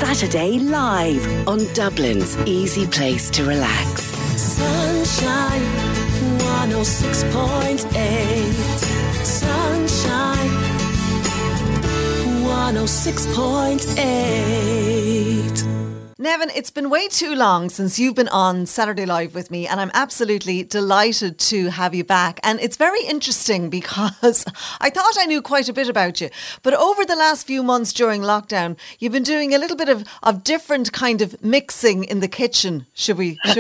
Saturday live on Dublin's easy place to relax. Sunshine 106.8. Sunshine 106.8. Nevin, it's been way too long since you've been on Saturday Live with me, and I'm absolutely delighted to have you back. And it's very interesting because I thought I knew quite a bit about you, but over the last few months during lockdown, you've been doing a little bit of different kind of mixing in the kitchen, should we say?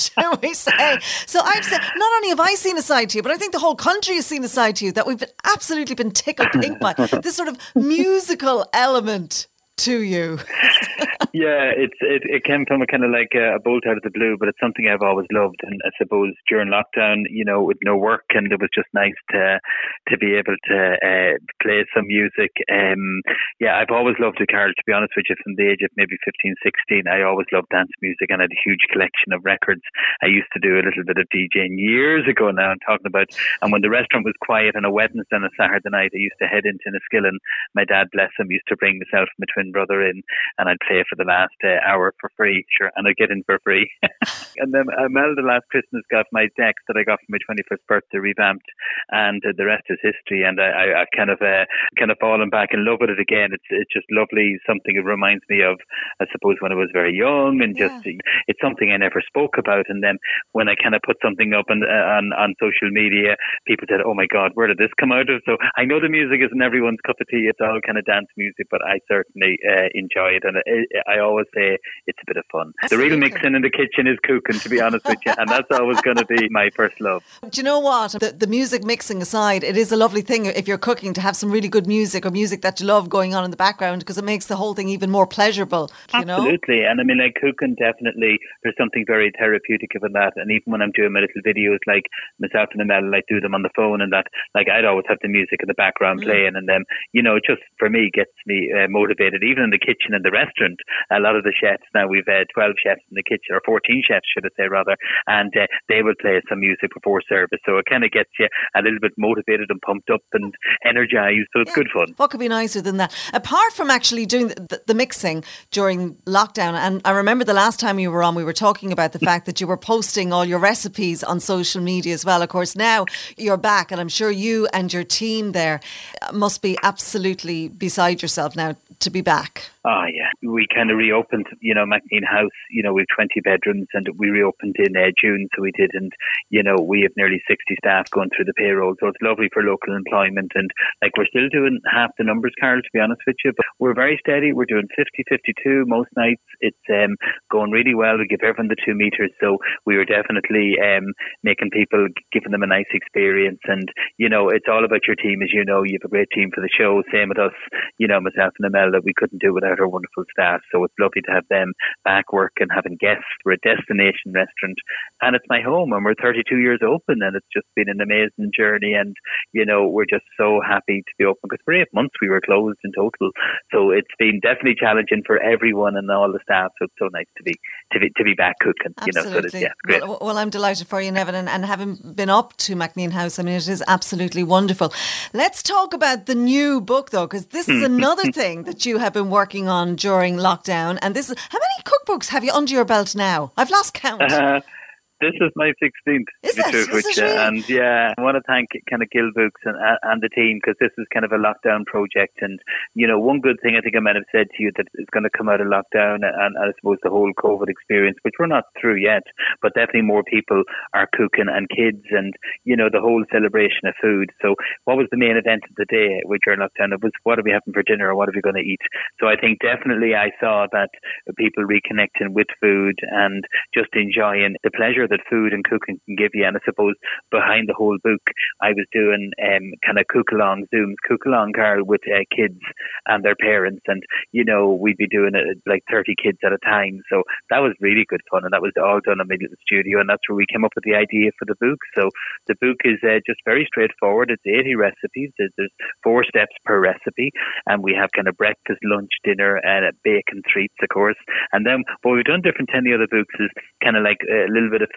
So I've said, not only have I seen a side to you, but I think the whole country has seen a side to you that we've absolutely been tickled pink by, this sort of musical element to you. Yeah, it came from a kind of like a bolt out of the blue, but it's something I've always loved. And I suppose during lockdown, you know, with no work, and it was just nice to be able to play some music. Yeah, I've always loved it, Carl, to be honest with you, from the age of maybe 15, 16. I always loved dance music, and I had a huge collection of records. I used to do a little bit of DJing years ago now, I'm talking about. And when the restaurant was quiet on a Wednesday and a Saturday night, I used to head into Enniskillen. My dad, bless him, used to bring myself and my twin brother in, and I'd play for the last hour for free, sure, and I'd get in for free. And then Imelda last Christmas got my decks that I got for my 21st birthday revamped, and the rest is history. And I kind of fallen back in love with it again. It's just lovely, something it reminds me of, I suppose, when I was very young, and just it's something I never spoke about. And then when I kind of put something up on social media, people said, "Oh my God, where did this come out of?" So I know the music isn't everyone's cup of tea. It's all kind of dance music, but I certainly enjoy it, and I always say it's a bit of fun. The real mixing in the kitchen is cooking, to be honest with you, and that's always going to be my first love. Do you know what? The music mixing aside, it is a lovely thing if you're cooking to have some really good music, or music that you love going on in the background, because it makes the whole thing even more pleasurable. You know? Absolutely, and I mean, like cooking, definitely, there's something very therapeutic about that. And even when I'm doing my little videos, like myself and Amel, I do them on the phone, and that, like, I'd always have the music in the background playing, and then, you know, it just for me gets me motivated, even in the kitchen and the restaurant. A lot of the chefs now, we've 12 chefs in the kitchen, or 14 chefs should I say rather, and they will play some music before service, so it kind of gets you a little bit motivated and pumped up and energized, so it's good fun. What could be nicer than that? Apart from actually doing the mixing during lockdown, and I remember the last time you were on, we were talking about the fact that you were posting all your recipes on social media as well. Of course, now you're back, and I'm sure you and your team there must be absolutely beside yourself now to be back. Oh, yeah. We kind of reopened, you know, Maclean House, you know, we have 20 bedrooms, and we reopened in June, so we did, and, you know, we have nearly 60 staff going through the payroll, so it's lovely for local employment, and, like, we're still doing half the numbers, Carl, to be honest with you, but we're very steady. We're doing 50, 52 most nights. It's going really well. We give everyone the 2 meters, so we were definitely making people, giving them a nice experience, and, you know, it's all about your team, as you know. You have a great team for the show, same with us, you know, myself and Amel, that we couldn't do without our wonderful staff, so it's lovely to have them back working, having guests. We're a destination restaurant, and it's my home, and we're 32 years open, and it's just been an amazing journey, and, you know, we're just so happy to be open, because for 8 months we were closed in total, so it's been definitely challenging for everyone and all the staff, so it's so nice to be back cooking. Absolutely. You know, so it's, yeah, great. Well, I'm delighted for you, Nevin, and having been up to Maclean House, I mean, it is absolutely wonderful. Let's talk about the new book, though, because this is another thing that you have been working on during lockdown. And this is, how many cookbooks have you under your belt now? I've lost count. This is my 16th. Is it really? And yeah, I want to thank kind of Gill Books and the team, because this is kind of a lockdown project. And, you know, one good thing I think I might have said to you that is going to come out of lockdown, and I suppose the whole COVID experience, which we're not through yet, but definitely more people are cooking, and kids, and, you know, the whole celebration of food. So what was the main event of the day during lockdown? It was, what are we having for dinner, or what are we going to eat? So I think definitely I saw that people reconnecting with food and just enjoying the pleasure that food and cooking can give you. And I suppose behind the whole book, I was doing kind of cook-along Zooms, cook-along, Carl, with kids and their parents. And, you know, we'd be doing it like 30 kids at a time. So that was really good fun. And that was all done in my little studio. And that's where we came up with the idea for the book. So the book is just very straightforward. It's 80 recipes. There's 4 steps per recipe. And we have kind of breakfast, lunch, dinner, and bacon treats, of course. And then what we've done different to any other books is kind of like a little bit of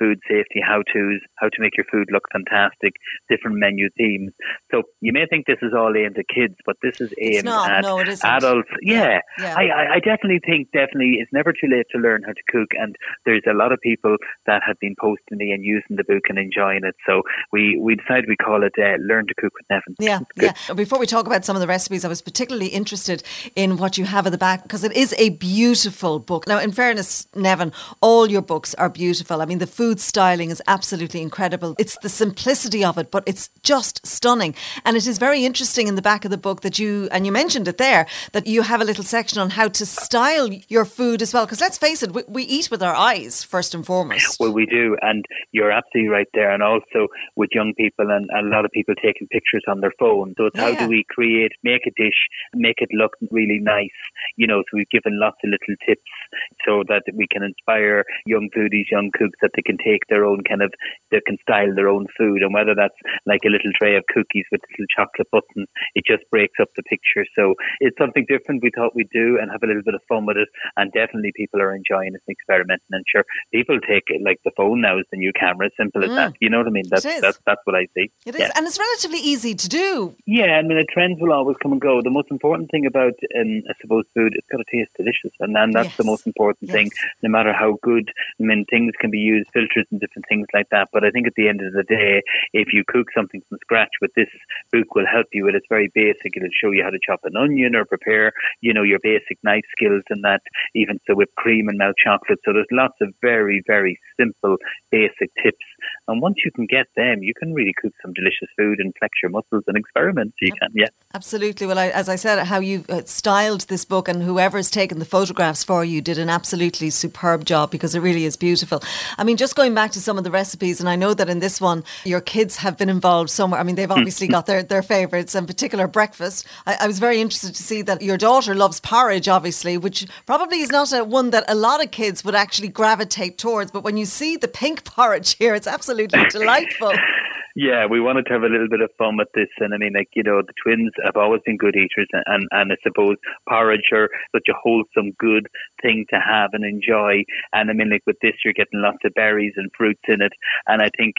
food safety how-tos, how to make your food look fantastic, different menu themes. So you may think this is all aimed at kids, but this is aimed at no, it isn't. adults. Yeah. I definitely think it's never too late to learn how to cook, and there's a lot of people that have been posting me and using the book and enjoying it. So we decided we call it Learn to Cook with Nevin. Yeah. Before we talk about some of the recipes, I was particularly interested in what you have at the back, because it is a beautiful book. Now, in fairness, Nevin, all your books are beautiful. I mean, the food styling is absolutely incredible. It's the simplicity of it, but it's just stunning. And it is very interesting in the back of the book that you mentioned it there, that you have a little section on how to style your food as well. Because let's face it, we eat with our eyes first and foremost. Well, we do. And you're absolutely right there. And also with young people and a lot of people taking pictures on their phone. So it's how do we make a dish, make it look really nice. So we've given lots of little tips so that we can inspire young foodies, young cooks, that they can take their own they can style their own food. And whether that's like a little tray of cookies with little chocolate buttons, it just breaks up the picture. So it's something different we thought we'd do and have a little bit of fun with it. And definitely people are enjoying it and experimenting. And sure, people take it like the phone now is the new camera. Simple as that. You know what I mean? That's what I see. It is. And it's relatively easy to do. Yeah, I mean, the trends will always come and go. The most important thing about, I suppose, food, it's got to taste delicious. And that's the most important thing, no matter how good. I mean, things can be used, filters and different things like that. But I think at the end of the day, if you cook something from scratch, with this book will help you with it's very basic. It'll show you how to chop an onion or prepare, your basic knife skills and that, even so whipped cream and melt chocolate. So there's lots of very, very simple, basic tips. And once you can get them, you can really cook some delicious food and flex your muscles and experiment. So you can, Absolutely. Well, as I said, how you styled this book and whoever's taken the photographs for you did an absolutely superb job, because it really is beautiful. I mean, just going back to some of the recipes, and I know that in this one, your kids have been involved somewhere. I mean, they've obviously got their favourites, in particular breakfast. I was very interested to see that your daughter loves porridge, obviously, which probably is not one that a lot of kids would actually gravitate towards. But when you see the pink porridge here, it's absolutely delightful. Yeah, we wanted to have a little bit of fun with this. And I mean, the twins have always been good eaters. And I suppose porridge are such a wholesome, good thing to have and enjoy. And I mean, with this, you're getting lots of berries and fruits in it. And I think,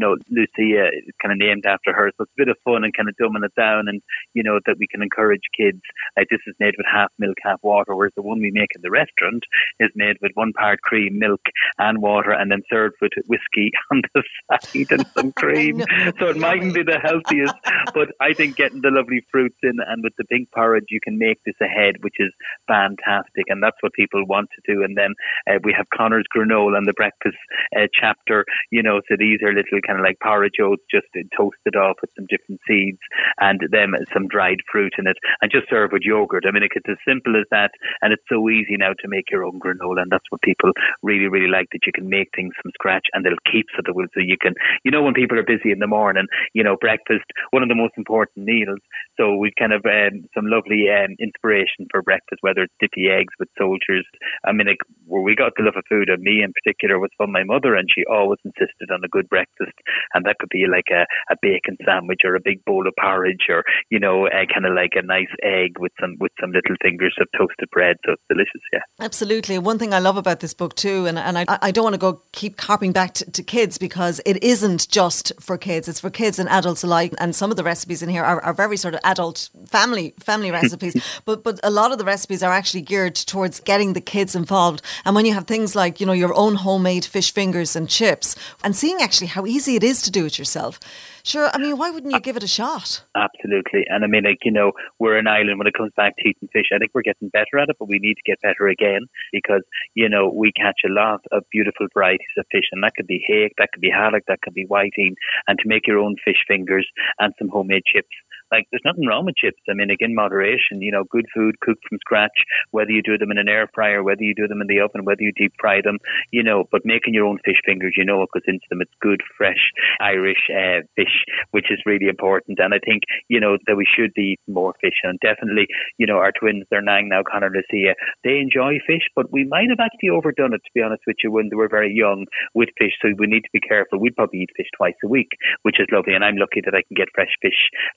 Lucia is kind of named after her. So it's a bit of fun and kind of dumbing it down. And, that we can encourage kids. Like, this is made with half milk, half water, whereas the one we make in the restaurant is made with 1 part cream, milk and water, and then served with whiskey on the side and some cream. So it mightn't be the healthiest, but I think getting the lovely fruits in, and with the pink porridge, you can make this ahead, which is fantastic. And that's what people want to do. And then we have Connor's granola and the breakfast chapter, so these are little kind of like porridge oats, just toasted off with some different seeds and then some dried fruit in it, and just serve with yogurt. I mean, it's as simple as that. And it's so easy now to make your own granola. And that's what people really, really like, that you can make things from scratch and they'll keep so you can, when people are busy in the morning, breakfast, one of the most important meals. So we've kind of some lovely inspiration for breakfast, whether it's dippy eggs with soldiers. I mean, where we got the love of food, and me in particular, was from my mother, and she always insisted on a good breakfast. And that could be like a bacon sandwich or a big bowl of porridge, or, kind of like a nice egg with some little fingers of toasted bread. So it's delicious, yeah. Absolutely. One thing I love about this book too, and I don't want to keep harping back to kids, because it isn't just for kids. It's for kids and adults alike. And some of the recipes in here are very sort of adult family recipes. but a lot of the recipes are actually geared towards getting the kids involved. And when you have things like, your own homemade fish fingers and chips, and seeing actually how easy it is to do it yourself. Sure, I mean, why wouldn't you give it a shot? Absolutely. And I mean, we're an island when it comes back to eating fish. I think we're getting better at it, but we need to get better again, because, we catch a lot of beautiful varieties of fish, and that could be hake, that could be haddock, that could be whiting, and to make your own fish fingers and some homemade chips. Like, there's nothing wrong with chips. I mean, again, moderation, good food cooked from scratch, whether you do them in an air fryer, whether you do them in the oven, whether you deep fry them, but making your own fish fingers, what goes into them. It's good, fresh Irish fish, which is really important. And I think, that we should be eating more fish. And definitely, our twins, they're 9 now, Connor and Lucia, they enjoy fish, but we might have actually overdone it, to be honest with you, when they were very young with fish. So we need to be careful. We'd probably eat fish twice a week, which is lovely. And I'm lucky that I can get fresh fish, like in the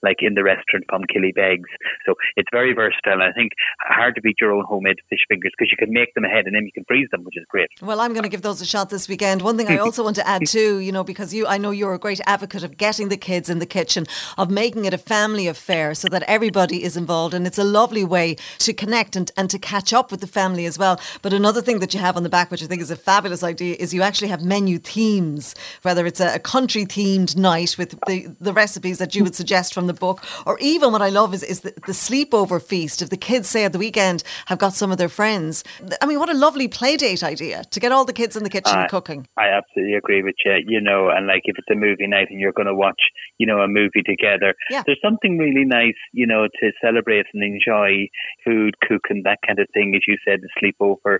restaurant from Killybegs. So it's very versatile. And I think hard to beat your own homemade fish fingers because you can make them ahead and then you can freeze them, which is great. Well, I'm going to give those a shot this weekend. One thing I also want to add too, because I know you're a great advocate of getting the kids in the kitchen, of making it a family affair so that everybody is involved, and it's a lovely way to connect and to catch up with the family as well. But another thing that you have on the back, which I think is a fabulous idea, is you actually have menu themes, whether it's a country themed night with the recipes that you would suggest from the book, or even what I love is the sleepover feast. If the kids say at the weekend have got some of their friends, I mean, what a lovely play date idea to get all the kids in the kitchen cooking. I absolutely agree with you, and like if it's a movie night and you're going to watch, a movie together, there's something really nice, to celebrate and enjoy food, cooking, that kind of thing. As you said, the sleepover,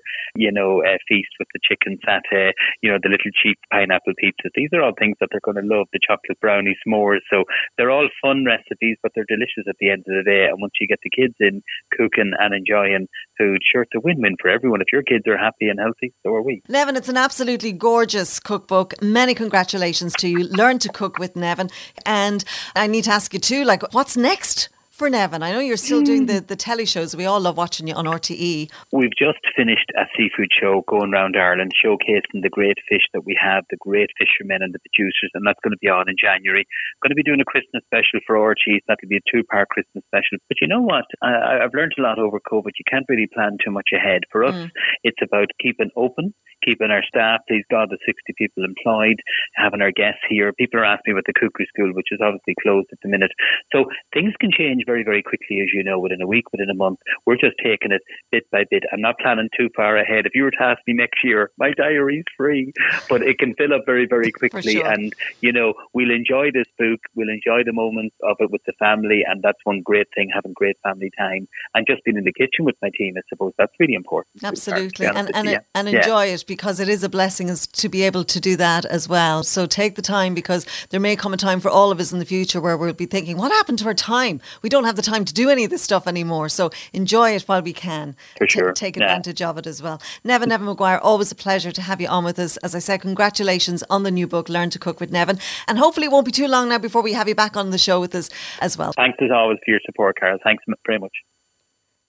feast with the chicken satay, the little cheap pineapple pizzas. These are all things that they're going to love. The chocolate brownie s'mores. So they're all fun recipes, but they're delicious at the end of the day. And once you get the kids in cooking and enjoying food, sure, it's a win-win for everyone. If your kids are happy and healthy, so are we. Nevin, it's an absolutely gorgeous cookbook. Many congratulations to you. Learn to cook with Nevin. And I need to ask you too, what's next for Nevin? I know you're still doing the telly shows. We all love watching you on RTE. We've just finished a seafood show going around Ireland, showcasing the great fish that we have, the great fishermen and the producers, and that's going to be on in January. I'm going to be doing a Christmas special for RTE. That'll be a 2-part Christmas special. But you know what? I've learned a lot over COVID. You can't really plan too much ahead. For us, it's about keeping open, keeping our staff, please God, the 60 people employed, having our guests here. People are asking me about the cookery school, which is obviously closed at the minute. So things can change very, very quickly, as you know, within a week, within a month. We're just taking it bit by bit. I'm not planning too far ahead. If you were to ask me next year, my diary's free, but it can fill up very, very quickly. Sure. And, we'll enjoy this book. We'll enjoy the moments of it with the family. And that's one great thing, having great family time and just being in the kitchen with my team. I suppose that's really important. Absolutely. And enjoy it, because it is a blessing to be able to do that as well. So take the time, because there may come a time for all of us in the future where we'll be thinking, what happened to our time? We don't have the time to do any of this stuff anymore. So enjoy it while we can. For sure. Take advantage of it as well. Nevin Maguire, always a pleasure to have you on with us. As I said, congratulations on the new book, Learn to Cook with Nevin. And hopefully it won't be too long now before we have you back on the show with us as well. Thanks as always for your support, Carol. Thanks very much.